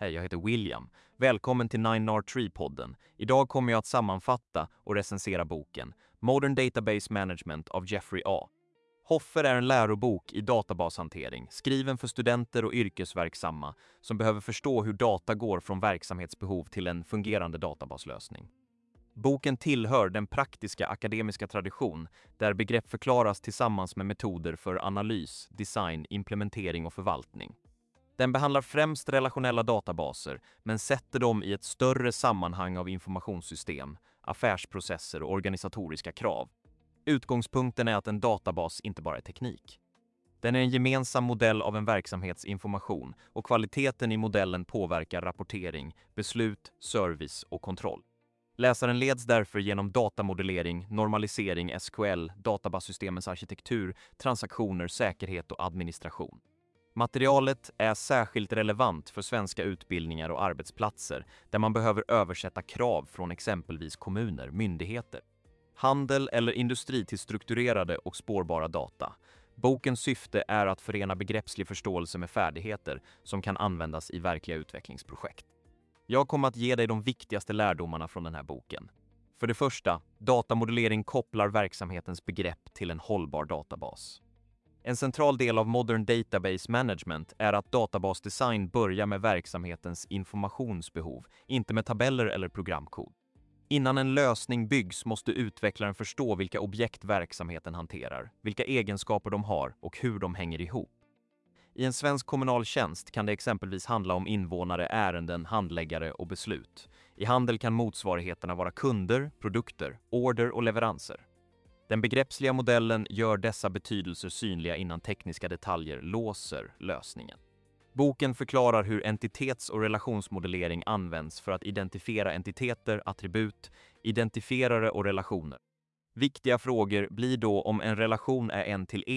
Hej, jag heter William. Välkommen till 9R3-podden. Idag kommer jag att sammanfatta och recensera boken Modern Database Management av Jeffrey A. Hoffer är en lärobok i databashantering, skriven för studenter och yrkesverksamma som behöver förstå hur data går från verksamhetsbehov till en fungerande databaslösning. Boken tillhör den praktiska akademiska tradition där begrepp förklaras tillsammans med metoder för analys, design, implementering och förvaltning. Den behandlar främst relationella databaser, men sätter dem i ett större sammanhang av informationssystem, affärsprocesser och organisatoriska krav. Utgångspunkten är att en databas inte bara är teknik. Den är en gemensam modell av en verksamhetsinformation och kvaliteten i modellen påverkar rapportering, beslut, service och kontroll. Läsaren leds därför genom datamodellering, normalisering, SQL, databasystemens arkitektur, transaktioner, säkerhet och administration. Materialet är särskilt relevant för svenska utbildningar och arbetsplatser där man behöver översätta krav från exempelvis kommuner, myndigheter, handel eller industri till strukturerade och spårbara data. Bokens syfte är att förena begreppslig förståelse med färdigheter som kan användas i verkliga utvecklingsprojekt. Jag kommer att ge dig de viktigaste lärdomarna från den här boken. För det första, datamodellering kopplar verksamhetens begrepp till en hållbar databas. En central del av Modern Database Management är att databasdesign börjar med verksamhetens informationsbehov, inte med tabeller eller programkod. Innan en lösning byggs måste utvecklaren förstå vilka objekt verksamheten hanterar, vilka egenskaper de har och hur de hänger ihop. I en svensk kommunal tjänst kan det exempelvis handla om invånare, ärenden, handläggare och beslut. I handel kan motsvarigheterna vara kunder, produkter, order och leveranser. Den begreppsliga modellen gör dessa betydelser synliga innan tekniska detaljer låser lösningen. Boken förklarar hur entitets- och relationsmodellering används för att identifiera entiteter, attribut, identifierare och relationer. Viktiga frågor blir då om en relation är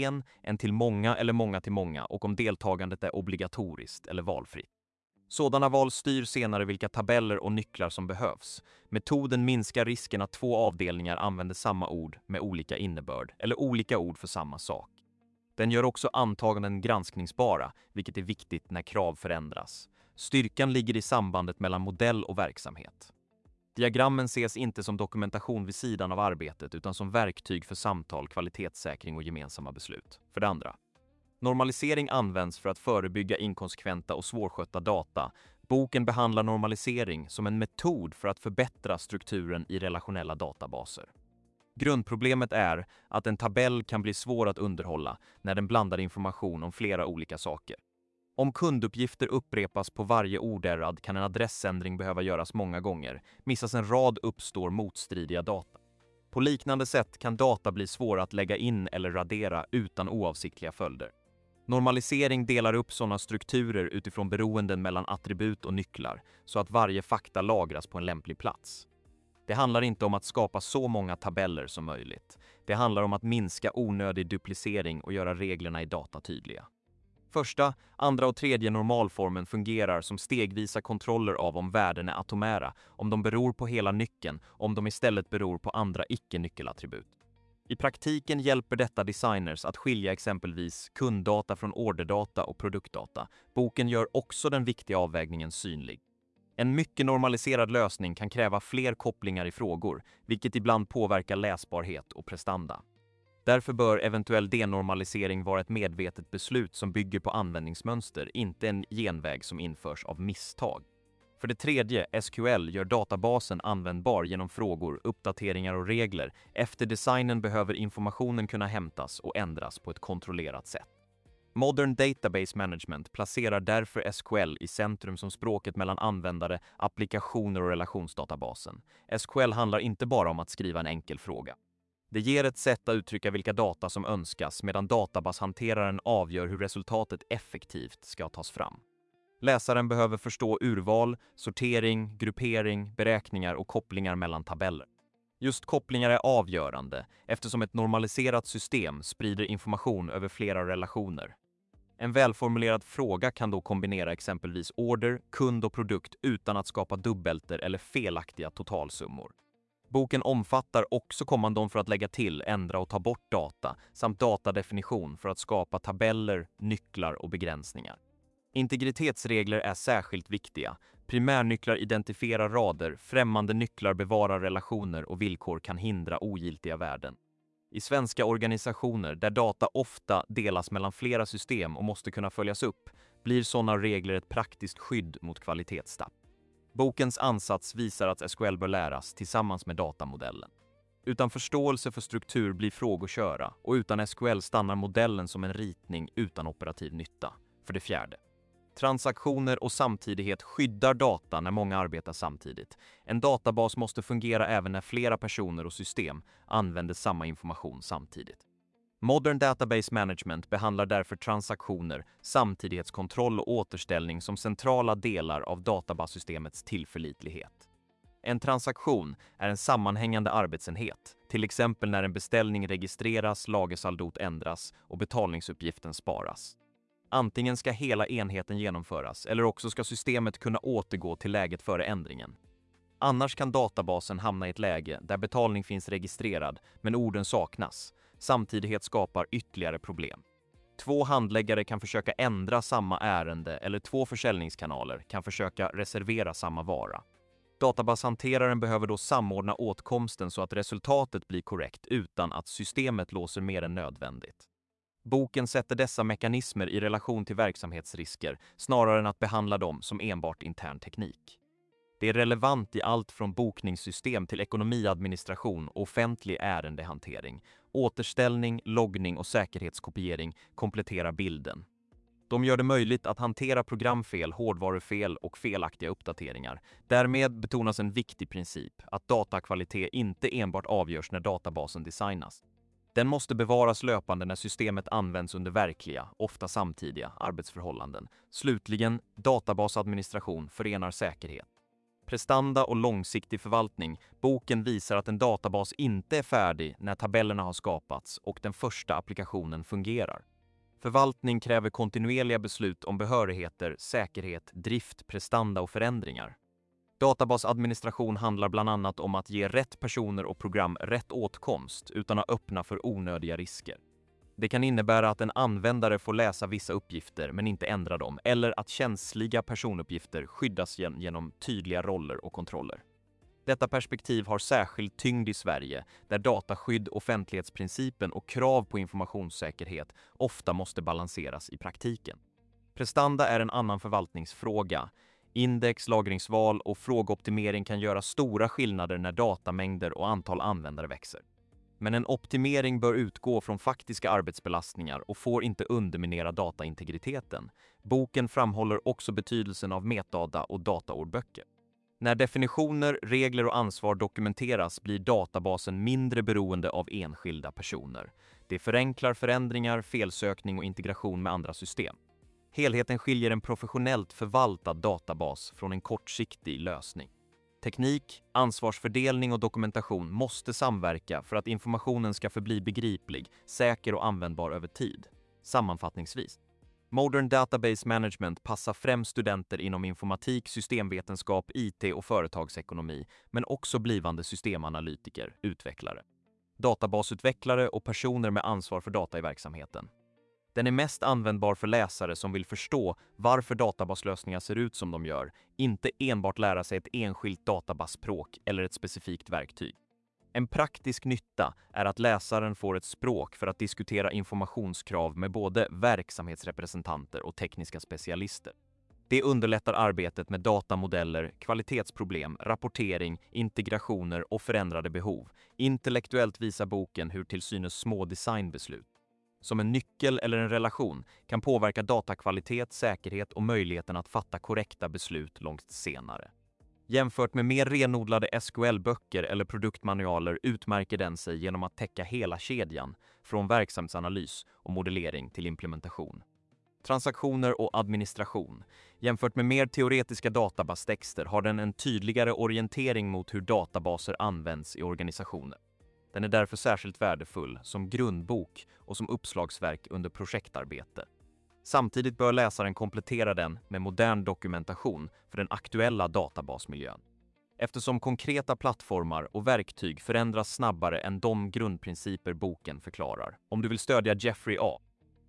en till många eller många till många och om deltagandet är obligatoriskt eller valfritt. Sådana val styr senare vilka tabeller och nycklar som behövs. Metoden minskar risken att två avdelningar använder samma ord med olika innebörd eller olika ord för samma sak. Den gör också antaganden granskningsbara, vilket är viktigt när krav förändras. Styrkan ligger i sambandet mellan modell och verksamhet. Diagrammen ses inte som dokumentation vid sidan av arbetet utan som verktyg för samtal, kvalitetssäkring och gemensamma beslut. För det andra, normalisering används för att förebygga inkonsekventa och svårskötta data. Boken behandlar normalisering som en metod för att förbättra strukturen i relationella databaser. Grundproblemet är att en tabell kan bli svår att underhålla när den blandar information om flera olika saker. Om kunduppgifter upprepas på varje orderrad kan en adressändring behöva göras många gånger. Missas en rad uppstår motstridiga data. På liknande sätt kan data bli svåra att lägga in eller radera utan oavsiktliga följder. Normalisering delar upp sådana strukturer utifrån beroenden mellan attribut och nycklar så att varje fakta lagras på en lämplig plats. Det handlar inte om att skapa så många tabeller som möjligt. Det handlar om att minska onödig duplicering och göra reglerna i data tydliga. Första, andra och tredje normalformen fungerar som stegvisa kontroller av om värden är atomära, om de beror på hela nyckeln, om de istället beror på andra icke-nyckelattribut. I praktiken hjälper detta designers att skilja exempelvis kunddata från orderdata och produktdata. Boken gör också den viktiga avvägningen synlig. En mycket normaliserad lösning kan kräva fler kopplingar i frågor, vilket ibland påverkar läsbarhet och prestanda. Därför bör eventuell denormalisering vara ett medvetet beslut som bygger på användningsmönster, inte en genväg som införs av misstag. För det tredje, SQL gör databasen användbar genom frågor, uppdateringar och regler. Efter designen behöver informationen kunna hämtas och ändras på ett kontrollerat sätt. Modern Database Management placerar därför SQL i centrum som språket mellan användare, applikationer och relationsdatabasen. SQL handlar inte bara om att skriva en enkel fråga. Det ger ett sätt att uttrycka vilka data som önskas medan databashanteraren avgör hur resultatet effektivt ska tas fram. Läsaren behöver förstå urval, sortering, gruppering, beräkningar och kopplingar mellan tabeller. Just kopplingar är avgörande eftersom ett normaliserat system sprider information över flera relationer. En välformulerad fråga kan då kombinera exempelvis order, kund och produkt utan att skapa dubbelter eller felaktiga totalsummor. Boken omfattar också kommandon för att lägga till, ändra och ta bort data samt datadefinition för att skapa tabeller, nycklar och begränsningar. Integritetsregler är särskilt viktiga. Primärnycklar identifierar rader, främmande nycklar bevarar relationer och villkor kan hindra ogiltiga värden. I svenska organisationer där data ofta delas mellan flera system och måste kunna följas upp, blir sådana regler ett praktiskt skydd mot kvalitetstapp. Bokens ansats visar att SQL bör läras tillsammans med datamodellen. Utan förståelse för struktur blir frågor och utan SQL stannar modellen som en ritning utan operativ nytta. För det fjärde. Transaktioner och samtidighet skyddar data när många arbetar samtidigt. En databas måste fungera även när flera personer och system använder samma information samtidigt. Modern Database Management behandlar därför transaktioner, samtidighetskontroll och återställning som centrala delar av databasystemets tillförlitlighet. En transaktion är en sammanhängande arbetsenhet, till exempel när en beställning registreras, lagersaldot ändras och betalningsuppgiften sparas. Antingen ska hela enheten genomföras eller också ska systemet kunna återgå till läget före ändringen. Annars kan databasen hamna i ett läge där betalning finns registrerad men orden saknas. Samtidighet skapar ytterligare problem. Två handläggare kan försöka ändra samma ärende eller två försäljningskanaler kan försöka reservera samma vara. Databashanteraren behöver då samordna åtkomsten så att resultatet blir korrekt utan att systemet låser mer än nödvändigt. Boken sätter dessa mekanismer i relation till verksamhetsrisker snarare än att behandla dem som enbart intern teknik. Det är relevant i allt från bokningssystem till ekonomiadministration och offentlig ärendehantering. Återställning, loggning och säkerhetskopiering kompletterar bilden. De gör det möjligt att hantera programfel, hårdvarufel och felaktiga uppdateringar. Därmed betonas en viktig princip, att datakvalitet inte enbart avgörs när databasen designas. Den måste bevaras löpande när systemet används under verkliga, ofta samtidiga, arbetsförhållanden. Slutligen, databasadministration förenar säkerhet. Prestanda och långsiktig förvaltning. Boken visar att en databas inte är färdig när tabellerna har skapats och den första applikationen fungerar. Förvaltning kräver kontinuerliga beslut om behörigheter, säkerhet, drift, prestanda och förändringar. Databasadministration handlar bland annat om att ge rätt personer och program rätt åtkomst utan att öppna för onödiga risker. Det kan innebära att en användare får läsa vissa uppgifter men inte ändra dem, eller att känsliga personuppgifter skyddas genom tydliga roller och kontroller. Detta perspektiv har särskild tyngd i Sverige, där dataskydd, offentlighetsprincipen och krav på informationssäkerhet ofta måste balanseras i praktiken. Prestanda är en annan förvaltningsfråga. Index, lagringsval och frågeoptimering kan göra stora skillnader när datamängder och antal användare växer. Men en optimering bör utgå från faktiska arbetsbelastningar och får inte underminera dataintegriteten. Boken framhåller också betydelsen av metadata och dataordböcker. När definitioner, regler och ansvar dokumenteras blir databasen mindre beroende av enskilda personer. Det förenklar förändringar, felsökning och integration med andra system. Helheten skiljer en professionellt förvaltad databas från en kortsiktig lösning. Teknik, ansvarsfördelning och dokumentation måste samverka för att informationen ska förbli begriplig, säker och användbar över tid. Sammanfattningsvis. Modern Database Management passar främst studenter inom informatik, systemvetenskap, IT och företagsekonomi, men också blivande systemanalytiker, utvecklare, databasutvecklare och personer med ansvar för data i verksamheten. Den är mest användbar för läsare som vill förstå varför databaslösningar ser ut som de gör, inte enbart lära sig ett enskilt databasspråk eller ett specifikt verktyg. En praktisk nytta är att läsaren får ett språk för att diskutera informationskrav med både verksamhetsrepresentanter och tekniska specialister. Det underlättar arbetet med datamodeller, kvalitetsproblem, rapportering, integrationer och förändrade behov. Intellektuellt visar boken hur till synes små designbeslut, som en nyckel eller en relation, kan påverka datakvalitet, säkerhet och möjligheten att fatta korrekta beslut långt senare. Jämfört med mer renodlade SQL-böcker eller produktmanualer utmärker den sig genom att täcka hela kedjan, från verksamhetsanalys och modellering till implementation. Transaktioner och administration. Jämfört med mer teoretiska databastexter har den en tydligare orientering mot hur databaser används i organisationer. Den är därför särskilt värdefull som grundbok och som uppslagsverk under projektarbete. Samtidigt bör läsaren komplettera den med modern dokumentation för den aktuella databasmiljön. Eftersom konkreta plattformar och verktyg förändras snabbare än de grundprinciper boken förklarar. Om du vill stödja Jeffrey A.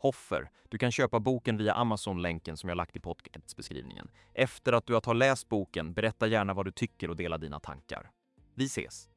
Hoffer, du kan köpa boken via Amazon-länken som jag lagt i podcastbeskrivningen. Efter att du har läst boken, berätta gärna vad du tycker och dela dina tankar. Vi ses!